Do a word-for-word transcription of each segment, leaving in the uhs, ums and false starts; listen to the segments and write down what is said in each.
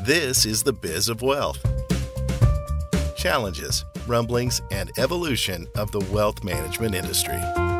This is the Biz of Wealth. Challenges, rumblings, and evolution of the wealth management industry.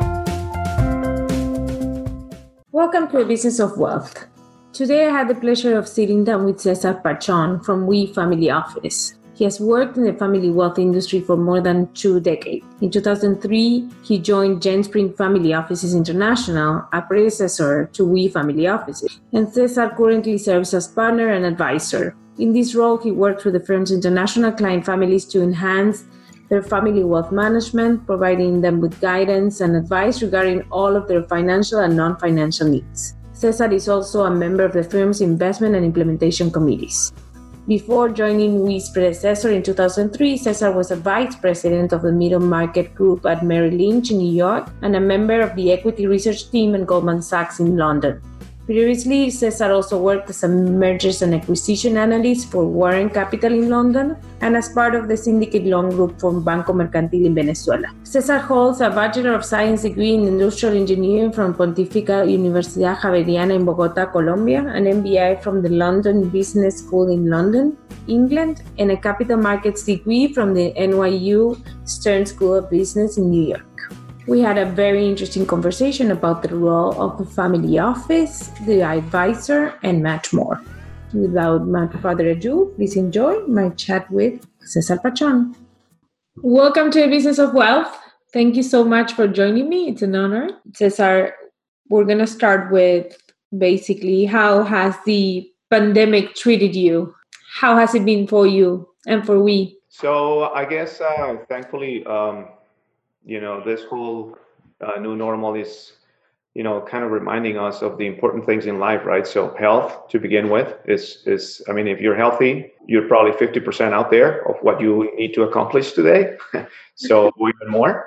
Welcome to the Business of Wealth. Today I had the pleasure of sitting down with Cesar Pachon from We Family Office. He has worked in the family wealth industry for more than two decades. In two thousand three, he joined Genspring Family Offices International, a predecessor to We Family Offices. And Cesar currently serves as partner and advisor. In this role, he works with the firm's international client families to enhance their family wealth management, providing them with guidance and advice regarding all of their financial and non-financial needs. Cesar is also a member of the firm's investment and implementation committees. Before joining We's predecessor in two thousand three, Cesar was a vice president of the middle market group at Merrill Lynch in New York and a member of the equity research team at Goldman Sachs in London. Previously, Cesar also worked as a mergers and acquisition analyst for Warren Capital in London and as part of the syndicate loan group from Banco Mercantil in Venezuela. Cesar holds a Bachelor of Science degree in Industrial Engineering from Pontificia Universidad Javeriana in Bogotá, Colombia, an M B A from the London Business School in London, England, and a Capital Markets degree from the N Y U Stern School of Business in New York. We had a very interesting conversation about the role of the family office, the advisor, and much more. Without much further ado, please enjoy my chat with Cesar Pachon. Welcome to the Business of Wealth. Thank you so much for joining me. It's an honor. Cesar, we're going to start with basically how has the pandemic treated you? How has it been for you and for we? So I guess, uh, thankfully, um, you know, this whole uh, new normal is, you know, kind of reminding us of the important things in life, right? So health, to begin with, is, is I mean, if you're healthy, you're probably fifty percent out there of what you need to accomplish today. So even more.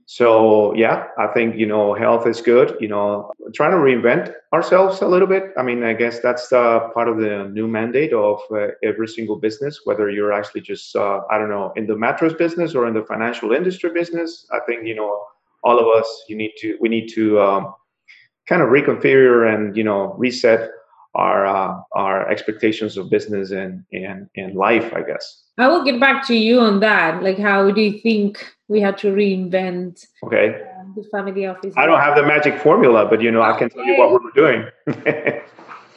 So, yeah, I think, you know, health is good, you know, trying to reinvent ourselves a little bit. I mean, I guess that's uh, part of the new mandate of uh, every single business, whether you're actually just, uh, I don't know, in the mattress business or in the financial industry business. I think, you know, all of us, you need to, we need to um, kind of reconfigure and, you know, reset our uh, our expectations of business and, and, and life, I guess. I will get back to you on that. Like, how do you think we had to reinvent okay. um, the family office? I don't have the magic formula, but, you know, I can tell you what we were doing. Okay.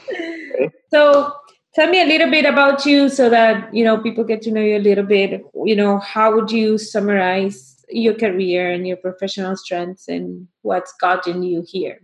So tell me a little bit about you so that, you know, people get to know you a little bit. You know, how would you summarize your career and your professional strengths and what's gotten you here?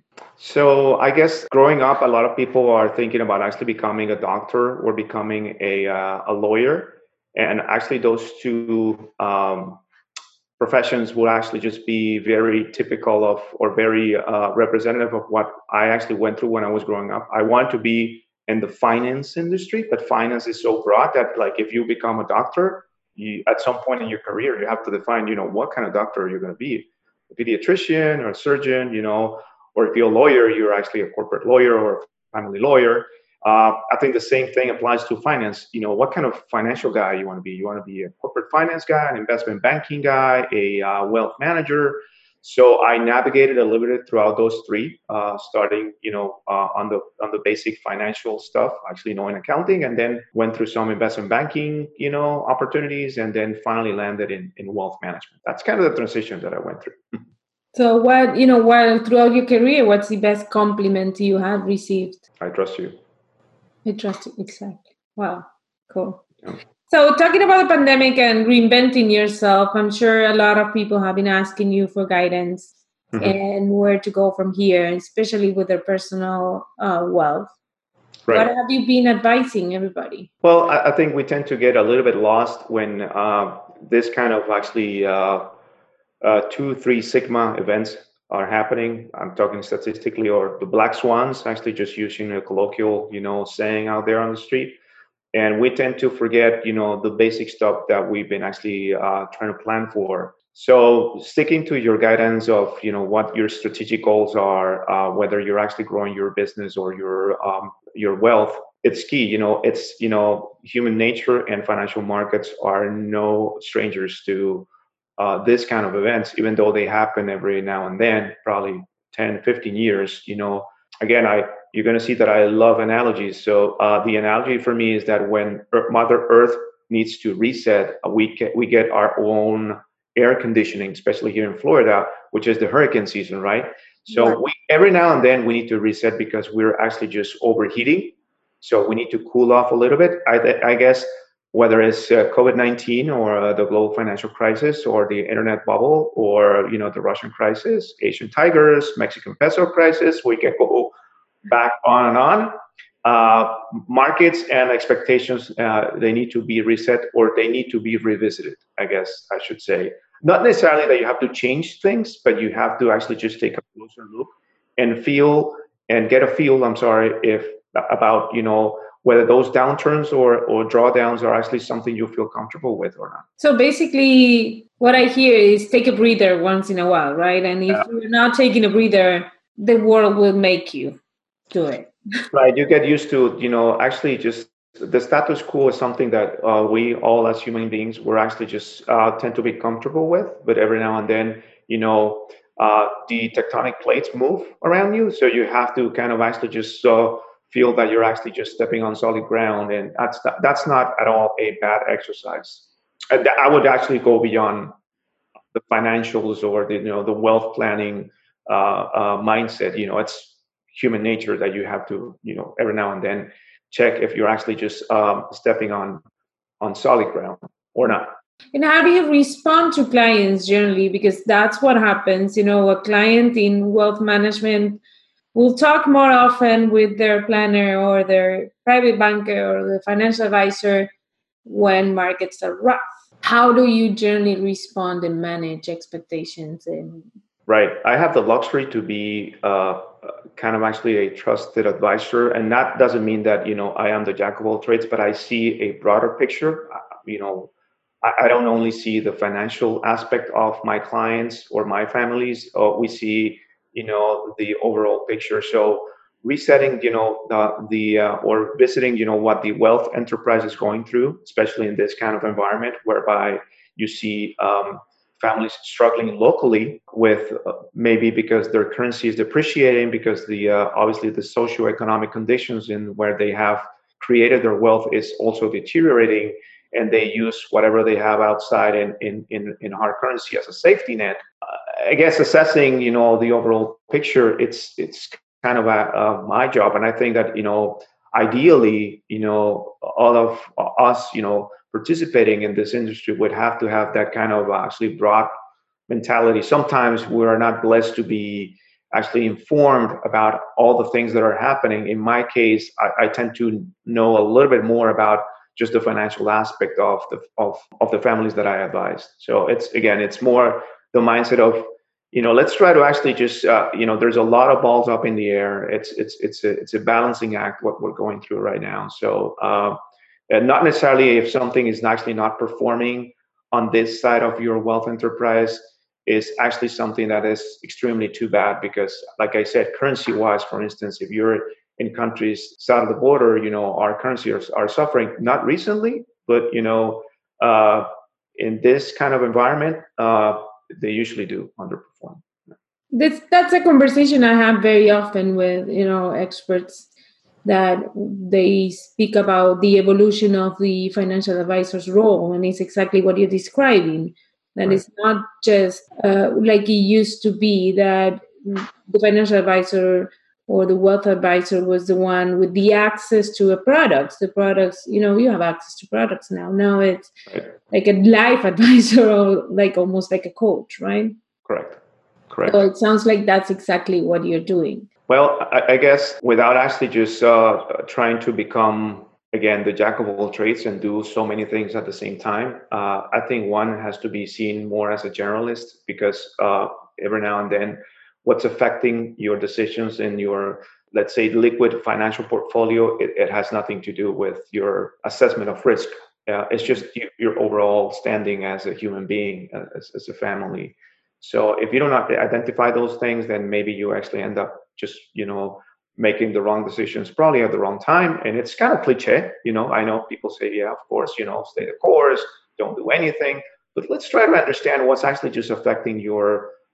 So I guess growing up, a lot of people are thinking about actually becoming a doctor or becoming a uh, a lawyer. And actually those two um, professions will actually just be very typical of or very uh, representative of what I actually went through when I was growing up. I want to be in the finance industry, but finance is so broad that, like, if you become a doctor, you, at some point in your career, you have to define, you know, what kind of doctor you're going to be, a pediatrician or a surgeon, you know, or if you're a lawyer, you're actually a corporate lawyer or a family lawyer. Uh, I think the same thing applies to finance. You know, what kind of financial guy you want to be? You want to be a corporate finance guy, an investment banking guy, a uh, wealth manager. So I navigated a little bit throughout those three, uh, starting, you know, uh, on the on the basic financial stuff, actually knowing accounting, and then went through some investment banking, you know, opportunities, and then finally landed in, in wealth management. That's kind of the transition that I went through. So what, you know, while throughout your career, what's the best compliment you have received? I trust you. I trust you, exactly. Wow, cool. Yeah. So talking about the pandemic and reinventing yourself, I'm sure a lot of people have been asking you for guidance mm-hmm. and where to go from here, especially with their personal uh, wealth. Right. What have you been advising everybody? Well, I, I think we tend to get a little bit lost when uh, this kind of actually uh, uh, two, three sigma events are happening. I'm talking statistically, or the black swans, actually just using a colloquial, you know, saying out there on the street. And we tend to forget, you know, the basic stuff that we've been actually uh, trying to plan for. So sticking to your guidance of, you know, what your strategic goals are, uh, whether you're actually growing your business or your um, your wealth, it's key. You know, it's, you know, human nature and financial markets are no strangers to uh, this kind of events, even though they happen every now and then, probably ten, fifteen years, you know. Again, I, you're going to see that I love analogies. So uh, the analogy for me is that when Earth, Mother Earth needs to reset, uh, we get, we get our own air conditioning, especially here in Florida, which is the hurricane season, right? So Right. we, every now and then we need to reset because we're actually just overheating. So we need to cool off a little bit. I, I guess whether it's uh, COVID nineteen or uh, the global financial crisis or the internet bubble or you know the Russian crisis, Asian tigers, Mexican peso crisis, we can go back on and on. Uh, markets and expectations, uh, they need to be reset or they need to be revisited, I guess I should say. Not necessarily that you have to change things, but you have to actually just take a closer look and feel and get a feel, I'm sorry, if about, you know, whether those downturns or, or drawdowns are actually something you feel comfortable with or not. So basically, what I hear is take a breather once in a while, right? And if Yeah. you're not taking a breather, the world will make you do it. Right. You get used to, you know, actually just the status quo is something that uh, we all as human beings, we're actually just uh, tend to be comfortable with. But every now and then, you know, uh, the tectonic plates move around you. So you have to kind of actually just uh, feel that you're actually just stepping on solid ground. And that's not, that's not at all a bad exercise. And I would actually go beyond the financials or the, you know, the wealth planning uh, uh, mindset. You know, it's human nature that you have to, you know, every now and then check if you're actually just um, stepping on on solid ground or not. And how do you respond to clients generally? Because that's what happens. You know, a client in wealth management will talk more often with their planner or their private banker or the financial advisor when markets are rough. How do you generally respond and manage expectations? And Right. I have the luxury to be uh, kind of actually a trusted advisor, and that doesn't mean that you know I am the jack of all trades, but I see a broader picture. Uh, You know, I, I don't only see the financial aspect of my clients or my families. Uh, we see, you know, the overall picture. So resetting, you know, the, the uh, or visiting, you know, what the wealth enterprise is going through, especially in this kind of environment whereby you see um, families struggling locally with uh, maybe because their currency is depreciating because the uh, obviously the socioeconomic conditions in where they have created their wealth is also deteriorating, and they use whatever they have outside in in in, in hard currency as a safety net. uh, I guess assessing you know the overall picture, it's it's kind of a, uh, my job, and I think that you know ideally you know all of us you know participating in this industry would have to have that kind of actually broad mentality. Sometimes we are not blessed to be actually informed about all the things that are happening. In my case, I, I tend to know a little bit more about just the financial aspect of the of, of the families that I advise. So it's again, it's more the mindset of you know let's try to actually just uh, you know there's a lot of balls up in the air. It's it's it's a it's a balancing act what we're going through right now. So. Uh, and not necessarily if something is actually not performing on this side of your wealth enterprise is actually something that is extremely too bad because, like I said, currency-wise, for instance, if you're in countries south of the border, you know, our currencies are, are suffering, not recently, but, you know, uh, in this kind of environment, uh, they usually do underperform. This, that's a conversation I have very often with, you know, experts that they speak about the evolution of the financial advisor's role, and it's exactly what you're describing. That Right. it's not just uh, like it used to be that the financial advisor or the wealth advisor was the one with the access to a products. The products, you know, you have access to products now. Now it's Right. like a life advisor or like almost like a coach, right? Correct. Correct. So it sounds like that's exactly what you're doing. Well, I, I guess without actually just uh, trying to become, again, the jack of all trades and do so many things at the same time, uh, I think one has to be seen more as a generalist because uh, every now and then what's affecting your decisions in your, let's say, liquid financial portfolio, it, it has nothing to do with your assessment of risk. Uh, it's just you, your overall standing as a human being, uh, as, as a family. So if you don't identify those things, then maybe you actually end up just, you know, making the wrong decisions probably at the wrong time. And it's kind of cliche, you know, I know people say, yeah, of course, you know, stay the course, don't do anything. But let's try to understand what's actually just affecting your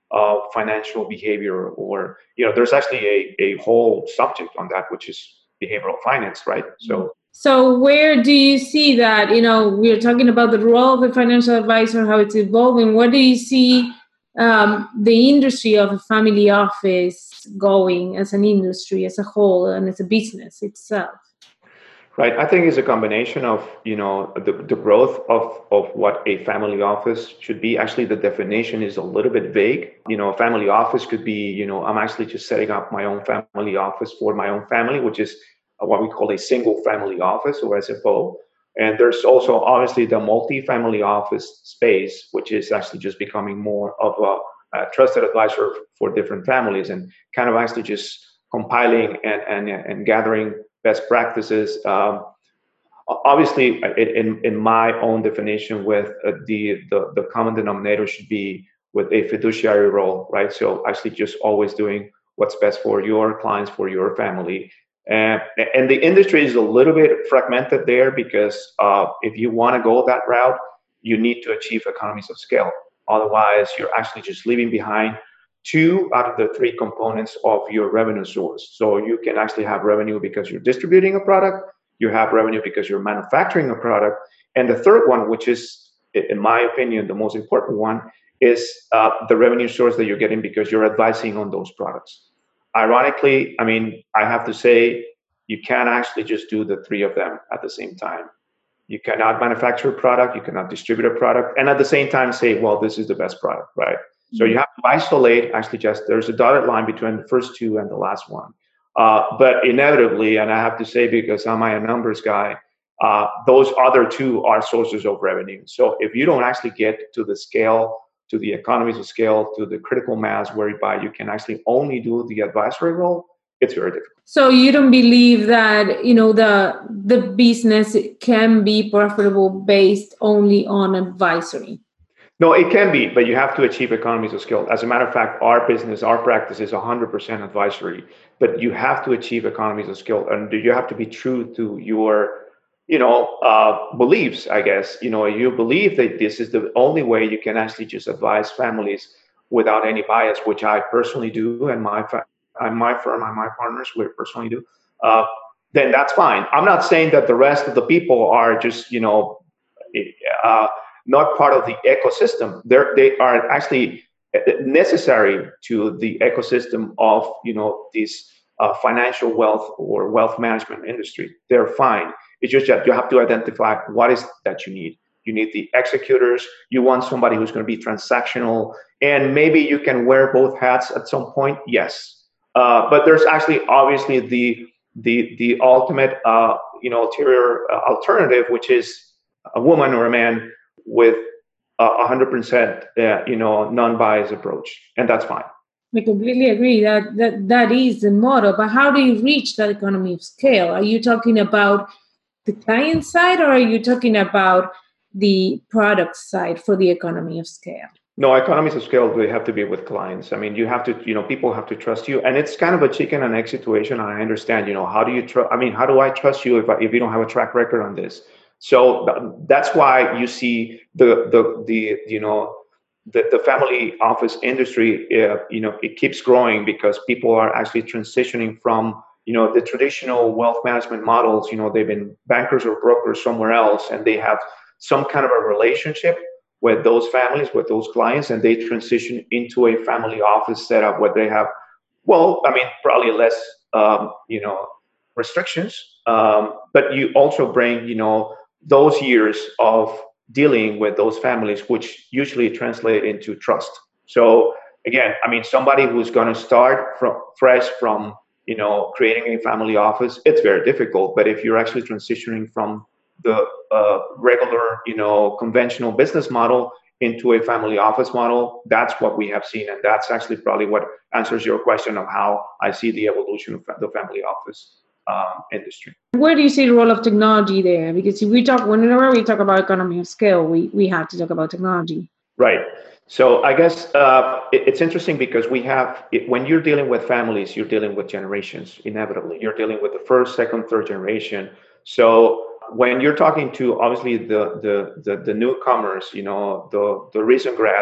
of financial behavior, or, you know, there's actually a, a whole subject on that, which is behavioral finance, right? So, so where do you see that, you know, we're talking about the role of the financial advisor, how it's evolving. Where do you see um, the industry of a family office going as an industry as a whole and as a business itself? Right. I think it's a combination of, you know, the, the growth of, of what a family office should be. Actually, the definition is a little bit vague. You know, a family office could be, you know, I'm actually just setting up my own family office for my own family, which is what we call a single family office, or S F O. And there's also obviously the multi-family office space, which is actually just becoming more of a, a trusted advisor for different families, and kind of actually just compiling and, and, and gathering best practices. Um, obviously, in, in my own definition, with uh, the, the the common denominator should be with a fiduciary role, right? So actually, just always doing what's best for your clients, for your family. And, and the industry is a little bit fragmented there, because uh, if you want to go that route, you need to achieve economies of scale. Otherwise, you're actually just leaving behind two out of the three components of your revenue source. So you can actually have revenue because you're distributing a product, you have revenue because you're manufacturing a product, and the third one, which is, in my opinion, the most important one, is uh, the revenue source that you're getting because you're advising on those products. Ironically, I mean, I have to say, you can't actually just do the three of them at the same time. You cannot manufacture a product, you cannot distribute a product, and at the same time say, well, this is the best product, right? So you have to isolate, actually, just there's a dotted line between the first two and the last one. Uh, but inevitably, and I have to say, because I'm a numbers guy, uh, those other two are sources of revenue. So if you don't actually get to the scale, to the economies of scale, to the critical mass whereby you can actually only do the advisory role, it's very difficult. So you don't believe that, you know, the the business can be profitable based only on advisory? No, it can be, but you have to achieve economies of scale. As a matter of fact, our business, our practice is one hundred percent advisory, but you have to achieve economies of scale, and you have to be true to your, you know, uh, beliefs, I guess. You know, you believe that this is the only way you can actually just advise families without any bias, which I personally do, and my fa- and my firm and my partners, we personally do. Uh, then that's fine. I'm not saying that the rest of the people are just, you know, uh, not part of the ecosystem. They're, they are actually necessary to the ecosystem of, you know, this uh, financial wealth or wealth management industry. They're fine. It's just that you have to identify what is that you need. You need the executors. You want somebody who's going to be transactional, and maybe you can wear both hats at some point. Yes, uh, but there's actually obviously the the the ultimate uh, you know ulterior uh, alternative, which is a woman or a man with a one hundred percent uh, you know non-biased approach, and that's fine. I completely agree that, that that is the model, but how do you reach that economy of scale? Are you talking about the client side, or are you talking about the product side for the economy of scale? No, economies of scale, they have to be with clients. I mean, you have to, you know, people have to trust you, and it's kind of a chicken and egg situation. I understand, you know, how do you trust? I mean, how do I trust you if I, if you don't have a track record on this? So that's why you see the the the you know the, the family office industry, uh, you know, it keeps growing because people are actually transitioning from, you know, the traditional wealth management models. You know, they've been bankers or brokers somewhere else, and they have some kind of a relationship with those families, with those clients, and they transition into a family office setup where they have, well, I mean, probably less, um, you know, restrictions, um, but you also bring, you know, those years of dealing with those families, which usually translate into trust. So again, I mean, somebody who's going to start from fresh from, you know, creating a family office, it's very difficult. But if you're actually transitioning from the uh, regular, you know, conventional business model into a family office model, that's what we have seen. And that's actually probably what answers your question of how I see the evolution of the family office um, industry. Where do you see the role of technology there? Because if we talk, whenever we talk about economy of scale, we, we have to talk about technology. Right. So I guess uh, it, it's interesting because we have, it, when you're dealing with families, you're dealing with generations, inevitably. You're dealing with the first, second, third generation. So when you're talking to obviously the the the, the newcomers, you know, the the recent grads,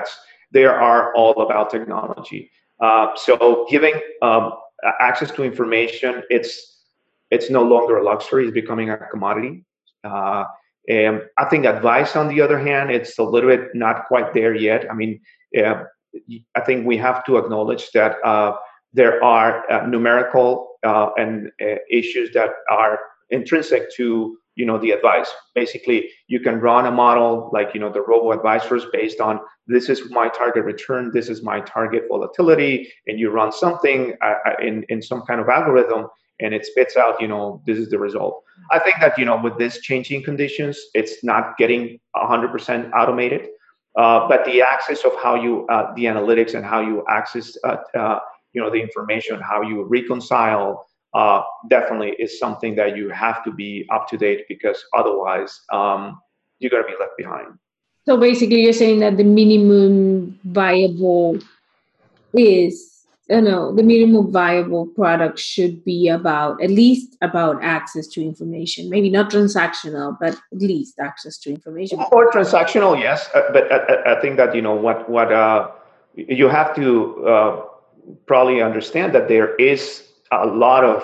they are all about technology. Uh, so giving um, access to information, it's it's no longer a luxury; it's becoming a commodity. Uh, and I think advice, on the other hand, it's a little bit not quite there yet. I mean, uh, I think we have to acknowledge that uh, there are uh, numerical uh, and uh, issues that are intrinsic to you know the advice. Basically, you can run a model like you know the robo advisors based on this is my target return, this is my target volatility, and you run something uh, in in some kind of algorithm, and it spits out you know this is the result. I think that you know with this changing conditions, it's not getting one hundred percent automated, uh, but the access of how you uh, the analytics and how you access uh, uh, you know the information, how you reconcile, uh, definitely is something that you have to be up to date, because otherwise um, you're going to be left behind. So basically, you're saying that the minimum viable is, you know, the minimum viable product should be about, at least about access to information. Maybe not transactional, but at least access to information. Or transactional, yes. Uh, but I, I think that, you know, what, what uh, you have to uh, probably understand that there is a lot of,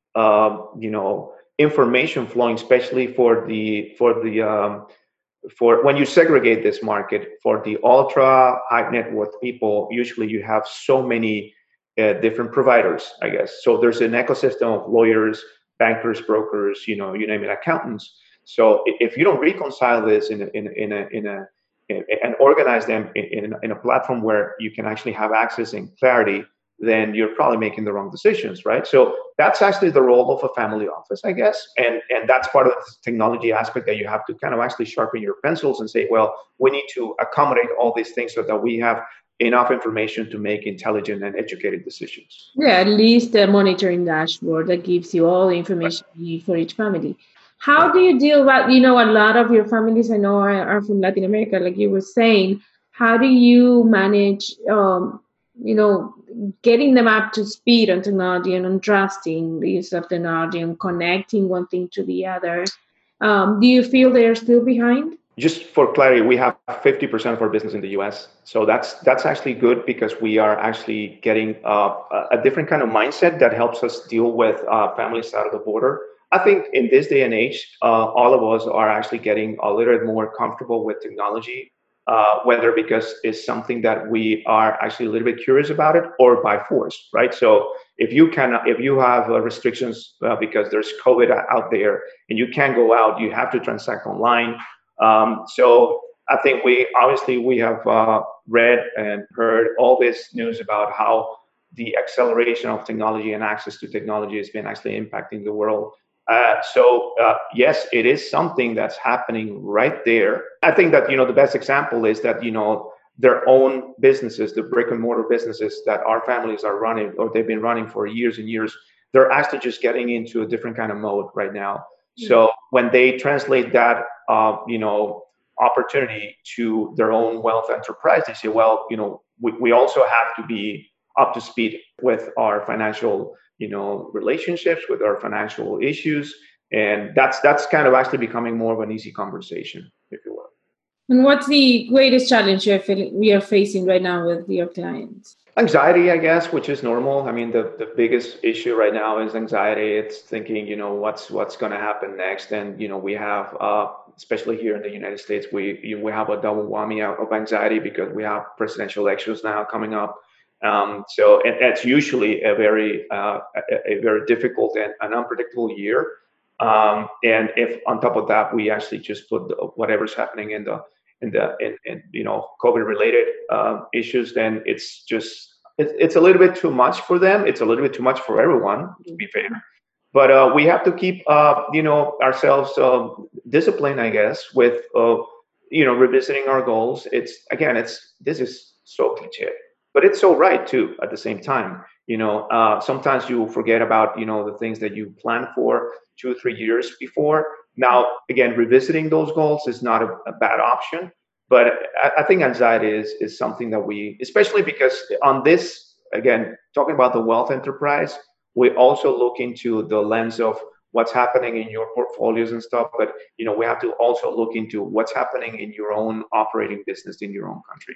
uh, you know, information flowing, especially for the, for the, um, for when you segregate this market for the ultra high net worth people. Usually you have so many uh, different providers, I guess. So there's an ecosystem of lawyers, bankers, brokers, you know, you name it, accountants. So if you don't reconcile this in a, in a, in a, in a and organize them in, in, in a platform where you can actually have access and clarity, then you're probably making the wrong decisions, right? So that's actually the role of a family office, I guess. And, and that's part of the technology aspect, that you have to kind of actually sharpen your pencils and say, well, we need to accommodate all these things so that we have enough information to make intelligent and educated decisions. Yeah, at least a monitoring dashboard that gives you all the information you need for each family. How do you deal with, you know, a lot of your families I know are, are from Latin America, like you were saying. How do you manage, um, you know, getting them up to speed on technology and on trusting the use of technology and connecting one thing to the other? Um, do you feel they're still behind? Just for clarity, we have fifty percent of our business in the U S. So that's that's actually good, because we are actually getting uh, a different kind of mindset that helps us deal with uh, families out of the border. I think in this day and age, uh, all of us are actually getting a little bit more comfortable with technology, uh, whether because it's something that we are actually a little bit curious about it, or by force, right? So if you can, if you have uh, restrictions uh, because there's COVID out there and you can't go out, you have to transact online. Um, so I think we obviously we have uh, read and heard all this news about how the acceleration of technology and access to technology has been actually impacting the world. Uh, so uh, yes, it is something that's happening right there. I think that you know the best example is that you know their own businesses, the brick and mortar businesses that our families are running, or they've been running for years and years, they're actually just getting into a different kind of mode right now. So when they translate that, uh, you know, opportunity to their own wealth enterprise, they say, well, you know, we, we also have to be up to speed with our financial, you know, relationships, with our financial issues. And that's that's kind of actually becoming more of an easy conversation, if you will. And what's the greatest challenge you're feeling, we are facing right now with your clients? Anxiety, I guess, which is normal. I mean, the, the biggest issue right now is anxiety. It's thinking, you know, what's what's going to happen next. And, you know, we have, uh, especially here in the United States, we we have a double whammy of anxiety because we have presidential elections now coming up. Um, so it, it's usually a very uh, a, a very difficult and an unpredictable year. Um, and if on top of that, we actually just put the, whatever's happening in the in the in, in you know COVID related uh, issues, then it's just it's, it's a little bit too much for them. It's a little bit too much for everyone, to be fair. But uh, we have to keep uh, you know ourselves uh, disciplined, I guess, with uh, you know revisiting our goals. It's again, it's this is so cliche, but it's so right too at the same time. You know, uh, sometimes you forget about you know the things that you planned for two or three years before. Now, again, revisiting those goals is not a, a bad option, but I, I think anxiety is is something that we, especially because on this, again, talking about the wealth enterprise, we also look into the lens of what's happening in your portfolios and stuff. But you know, we have to also look into what's happening in your own operating business in your own country.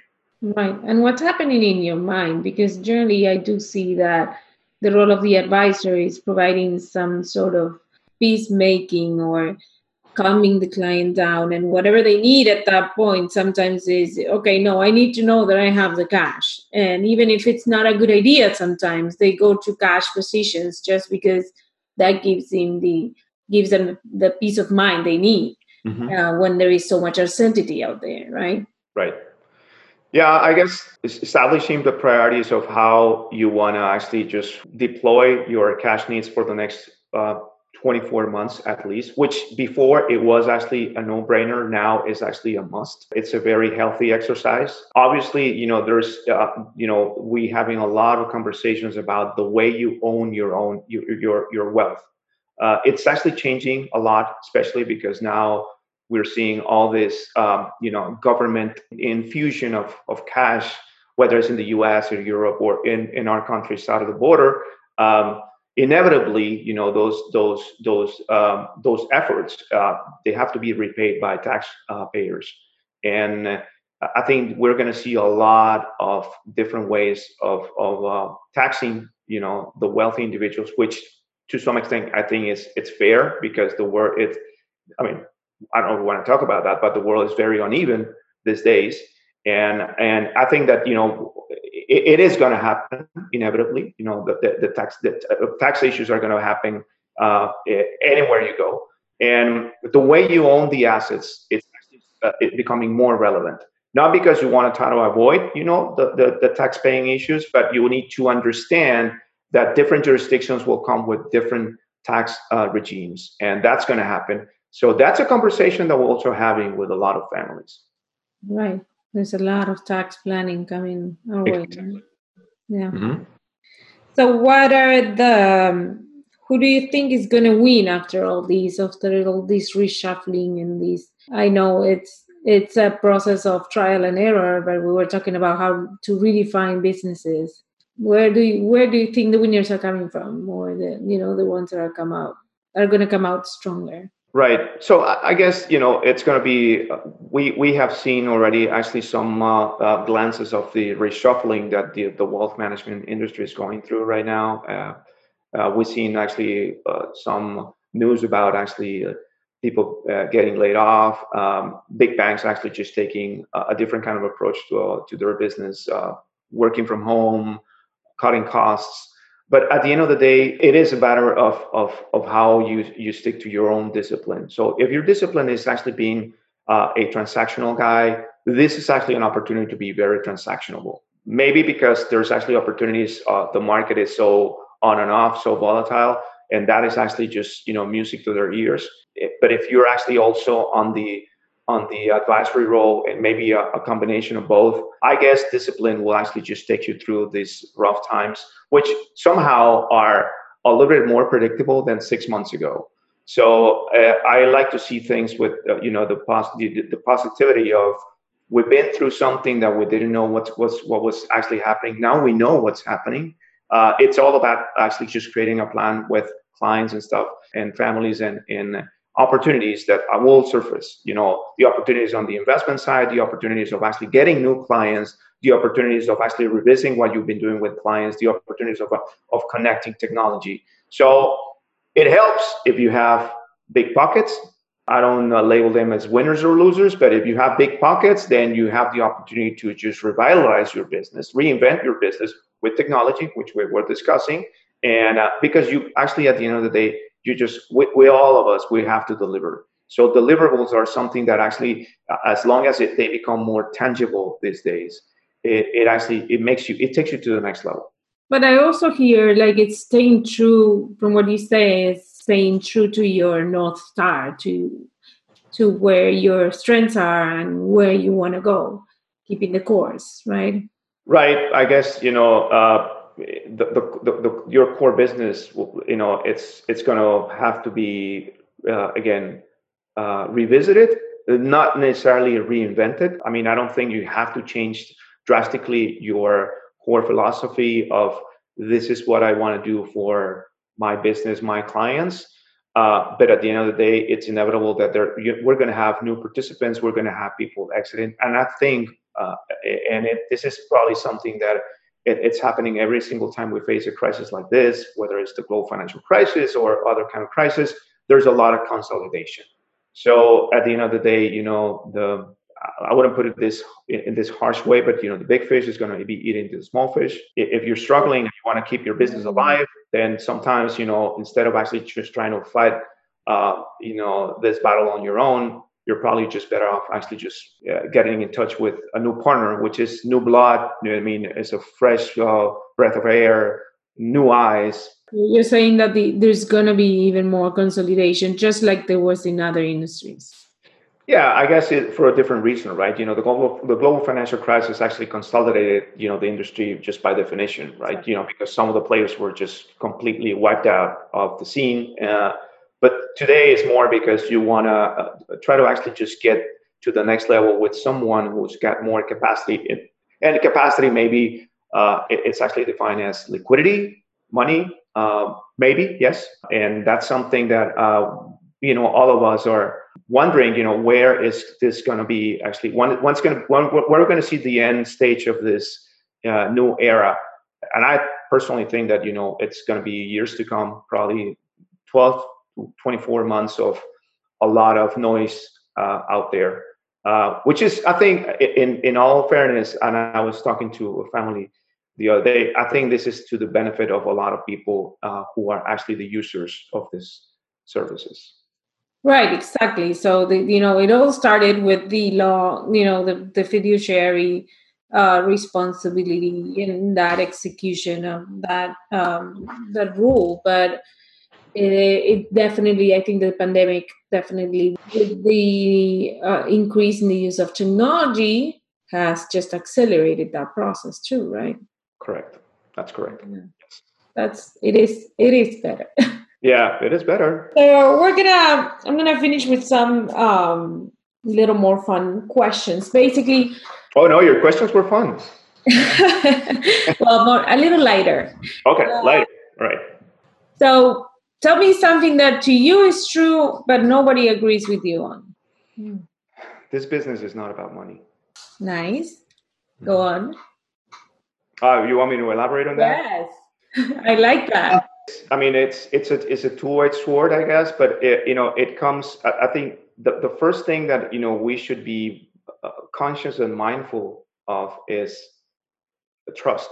Right. And what's happening in your mind? Because generally, I do see that the role of the advisor is providing some sort of peacemaking or calming the client down, and whatever they need at that point sometimes is okay, no, I need to know that I have the cash. And even if it's not a good idea, sometimes they go to cash positions just because that gives them the gives them the peace of mind they need Hmm. uh, when there is so much uncertainty out there, right? Right. Yeah, I guess es- establishing the priorities of how you want to actually just deploy your cash needs for the next uh, twenty-four months at least, which before it was actually a no-brainer, now is actually a must. It's a very healthy exercise. Obviously, you know, there's, uh, you know, we having a lot of conversations about the way you own your own your your, your wealth. Uh, it's actually changing a lot, especially because now we're seeing all this, um, you know, government infusion of, of cash, whether it's in the U S or Europe or in, in our countries out of the border. Um, inevitably, you know, those those those um, those efforts, uh, they have to be repaid by taxpayers, and uh, I think we're going to see a lot of different ways of of uh, taxing, you know, the wealthy individuals, which to some extent I think is it's fair because the word it's I mean, I don't want to talk about that, but the world is very uneven these days, and and I think that you know it, it is going to happen inevitably. You know, the the, the tax the uh, tax issues are going to happen uh, anywhere you go, and the way you own the assets, it's uh, it becoming more relevant. Not because you want to try to avoid, you know, the, the, the tax paying issues, but you need to understand that different jurisdictions will come with different tax uh, regimes, and that's going to happen. So that's a conversation that we're also having with a lot of families. Right. There's a lot of tax planning coming our way. Exactly. Yeah. Mm-hmm. So, what are the um, who do you think is going to win after all these, after all this reshuffling and this? I know it's it's a process of trial and error, but we were talking about how to redefine businesses. Where do you where do you think the winners are coming from, or the you know the ones that are come out are going to come out stronger? Right. So I I guess you know it's going to be. uh, We we have seen already actually some uh, uh, glances of the reshuffling that the the wealth management industry is going through right now. Uh, uh, we've seen actually uh, some news about actually uh, people uh, getting laid off. Um, big banks actually just taking a, a different kind of approach to uh, to their business, uh, working from home, cutting costs. But at the end of the day, it is a matter of, of, of how you, you stick to your own discipline. So if your discipline is actually being uh, a transactional guy, this is actually an opportunity to be very transactionable. Maybe because there's actually opportunities, uh, the market is so on and off, so volatile, and that is actually just you know music to their ears. But if you're actually also on the on the advisory role and maybe a, a combination of both, I guess discipline will actually just take you through these rough times, which somehow are a little bit more predictable than six months ago. So uh, I like to see things with uh, you know the, pos- the the positivity of we've been through something that we didn't know what was what was actually happening. Now we know what's happening. Uh, it's all about actually just creating a plan with clients and stuff and families and in opportunities that will surface. You know, the opportunities on the investment side, the opportunities of actually getting new clients, the opportunities of actually revisiting what you've been doing with clients, the opportunities of, of connecting technology. So it helps if you have big pockets. I don't uh, label them as winners or losers, but if you have big pockets, then you have the opportunity to just revitalize your business, reinvent your business with technology, which we were discussing. And uh, because you actually, at the end of the day, you just, we, we all of us, we have to deliver. So deliverables are something that actually, uh, as long as it, they become more tangible these days, it, it actually, it makes you, it takes you to the next level. But I also hear like it's staying true from what you say, it's staying true to your North Star, to to where your strengths are and where you want to go, keeping the course, right? Right. I guess, you know, uh, the, the, the, the, your core business, you know, it's, it's going to have to be, uh, again, uh, revisited, not necessarily reinvented. I mean, I don't think you have to change drastically your core philosophy of this is what I want to do for my business, my clients. Uh, but at the end of the day, it's inevitable that there, we're going to have new participants. We're going to have people exiting. And I think Uh, and it, this is probably something that it, it's happening every single time we face a crisis like this, whether it's the global financial crisis or other kind of crisis. There's a lot of consolidation. So at the end of the day, you know, the I wouldn't put it this in, in this harsh way, but you know, the big fish is going to be eating the small fish. If you're struggling and you want to keep your business alive, then sometimes, you know, instead of actually just trying to fight, uh, you know, this battle on your own, you're probably just better off actually just uh, getting in touch with a new partner, which is new blood. You know what I mean? It's a fresh uh, breath of air, new eyes. You're saying that the, there's going to be even more consolidation, just like there was in other industries. Yeah, I guess it, for a different reason, right? You know, the global the global financial crisis actually consolidated, you know, the industry just by definition, right? Exactly. You know, because some of the players were just completely wiped out of the scene. Uh, but today is more because you want to uh, try to actually just get to the next level with someone who's got more capacity. And capacity, maybe uh, it, it's actually defined as liquidity, money, uh, maybe, yes. And that's something that, uh, you know, all of us are wondering, you know, where is this going to be actually? When, when's going to, when, we're going to see the end stage of this uh, new era. And I personally think that, you know, it's going to be years to come, probably twelve to twenty-four months of a lot of noise uh, out there, uh, which is, I think, in, in all fairness, and I was talking to a family the other day, I think this is to the benefit of a lot of people uh, who are actually the users of these services. Right, exactly. So, the, you know, it all started with the law, you know, the, the fiduciary uh, responsibility in that execution of that um, that rule. But it, it definitely, I think the pandemic definitely, with the uh, increase in the use of technology, has just accelerated that process too, right? Correct. That's correct. Yeah. That's, it is, it is better. Yeah, it is better. So we're gonna, I'm gonna finish with some um, little more fun questions. Basically. Oh no, your questions were fun. Well, more, a little lighter. Okay, uh, lighter, right. So tell me something that to you is true, but nobody agrees with you on. This business is not about money. Nice. Go on. Uh, you want me to elaborate on that? Yes, I like that. I mean, it's it's a it's a two-edged sword, I guess. But it, you know, it comes. I, I think the the first thing that you know we should be uh, conscious and mindful of is trust.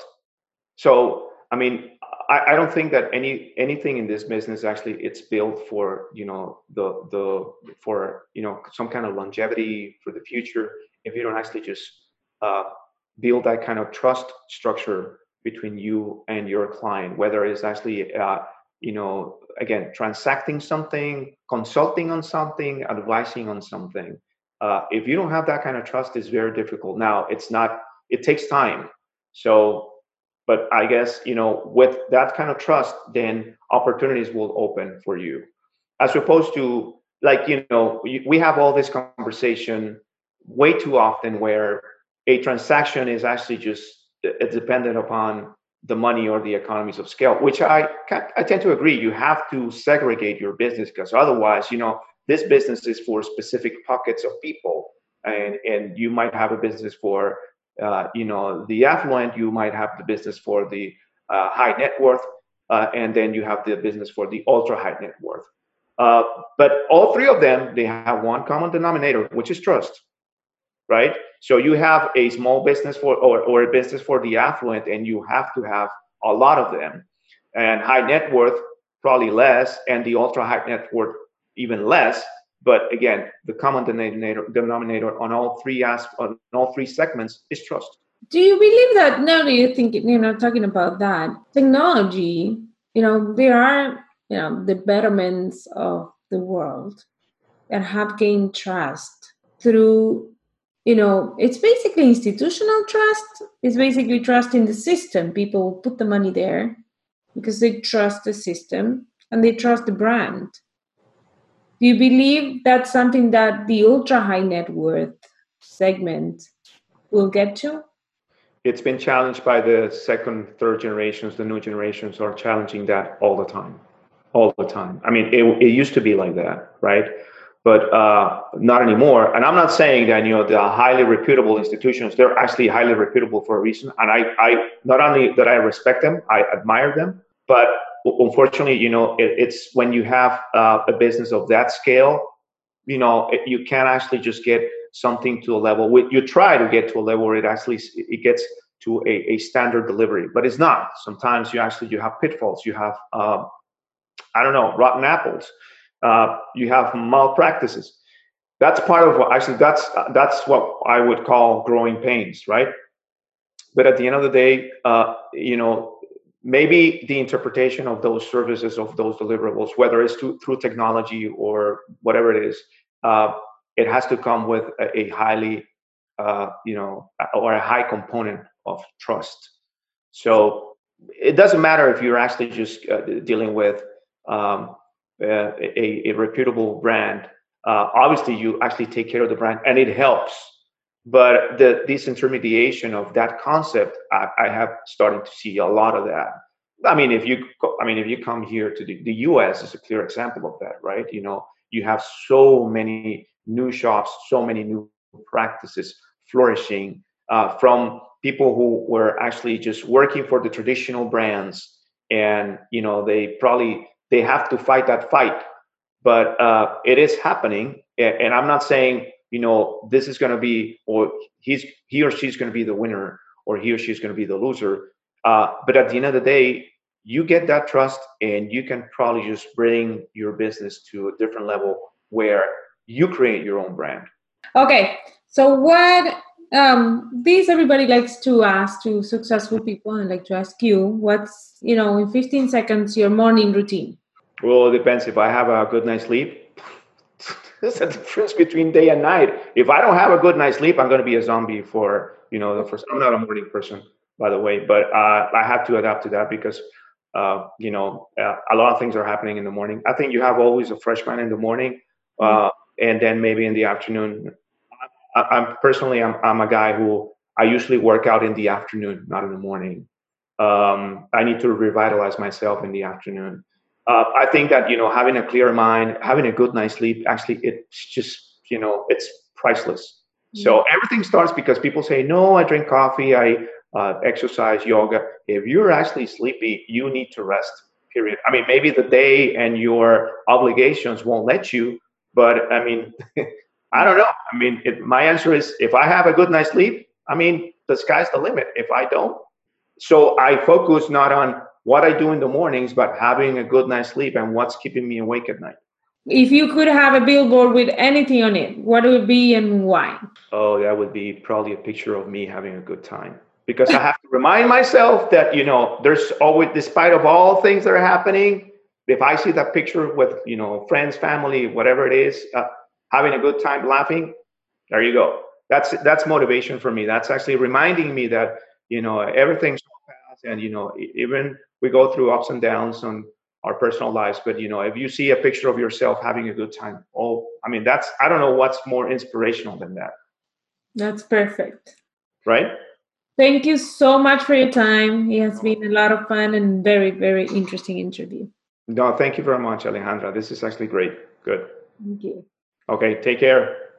So, I mean, I, I don't think that any anything in this business actually it's built for you know the the for you know some kind of longevity for the future. If you don't actually just uh, build that kind of trust structure between you and your client, whether it's actually uh, you know again transacting something, consulting on something, advising on something. Uh, if you don't have that kind of trust, it's very difficult. Now, it's not. It takes time. So. But I guess, you know, with that kind of trust, then opportunities will open for you. As opposed to, like, you know, we have all this conversation way too often where a transaction is actually just it's dependent upon the money or the economies of scale, which I, I tend to agree. You have to segregate your business because otherwise, you know, this business is for specific pockets of people. And, and you might have a business for Uh, you know, the affluent, you might have the business for the uh, high net worth, uh, and then you have the business for the ultra high net worth. Uh, but all three of them, they have one common denominator, which is trust, right? So you have a small business for, or, or a business for the affluent, and you have to have a lot of them. And high net worth, probably less, and the ultra high net worth, even less. But again, the common denominator, denominator on all three as on all three segments is trust. Do you believe that now that you think you know talking about that technology, you know, there are you know the betterments of the world that have gained trust through, you know, it's basically institutional trust. It's basically trust in the system. People put the money there because they trust the system and they trust the brand. Do you believe that's something that the ultra high net worth segment will get to? It's been challenged by the second, third generations. The new generations are challenging that all the time, all the time. I mean, it, it used to be like that, right? but uh, not anymore. And I'm not saying that, you know, the highly reputable institutions, they're actually highly reputable for a reason. And I, I not only that I respect them, I admire them, but unfortunately, you know, it, it's when you have uh, a business of that scale, you know, it, you can't actually just get something to a level. You try to get to a level where it actually it gets to a, a standard delivery, but it's not. Sometimes you actually you have pitfalls. You have uh, I don't know, rotten apples. Uh, you have malpractices. That's part of what actually that's that's what I would call growing pains, right? But at the end of the day, uh, you know, maybe the interpretation of those services, of those deliverables, whether it's to, through technology or whatever it is, uh, it has to come with a, a highly, uh, you know, or a high component of trust. So it doesn't matter if you're actually just uh, dealing with um, a, a reputable brand. Uh, obviously, you actually take care of the brand, and it helps. But the disintermediation of that concept, I, I have started to see a lot of that. I mean, if you, I mean, if you come here to the, the U S, is a clear example of that, right? You know, you have so many new shops, so many new practices flourishing uh, from people who were actually just working for the traditional brands, and you know, they probably they have to fight that fight, but uh, it is happening. And I'm not saying, you know, this is going to be, or he's he or she's going to be the winner, or he or she's going to be the loser. Uh, but at the end of the day, you get that trust, and you can probably just bring your business to a different level where you create your own brand. Okay, so what um, this everybody likes to ask to successful people, and like to ask you, what's, you know, in fifteen seconds, your morning routine? Well, it depends. If I have a good night's sleep, there's a difference between day and night. If I don't have a good night's sleep, I'm going to be a zombie for, you know, the first. I'm not a morning person, by the way, but uh, I have to adapt to that because, uh, you know, uh, a lot of things are happening in the morning. I think you have always a fresh mind in the morning, uh, and then maybe in the afternoon. I, I'm personally, I'm, I'm a guy who I usually work out in the afternoon, not in the morning. Um, I need to revitalize myself in the afternoon. Uh, I think that, you know, having a clear mind, having a good night's sleep, actually, it's just, you know, it's priceless. Mm-hmm. So everything starts because people say, no, I drink coffee, I uh, exercise, yoga. If you're actually sleepy, you need to rest, period. I mean, maybe the day and your obligations won't let you, but I mean, I don't know. I mean, it, my answer is, if I have a good night's sleep, I mean, the sky's the limit. If I don't, so I focus not on what I do in the mornings, but having a good night's sleep and what's keeping me awake at night. If you could have a billboard with anything on it, what would it be and why? Oh, that would be probably a picture of me having a good time. Because I have to remind myself that, you know, there's always, despite of all things that are happening, if I see that picture with, you know, friends, family, whatever it is, uh, having a good time, laughing, there you go. That's that's motivation for me. That's actually reminding me that, you know, everything's past, and, you know, even we go through ups and downs on our personal lives. But, you know, if you see a picture of yourself having a good time, oh, I mean, that's, I don't know what's more inspirational than that. That's perfect. Right? Thank you so much for your time. It has been a lot of fun and very, very interesting interview. No, thank you very much, Alejandra. This is actually great. Good. Thank you. Okay, take care.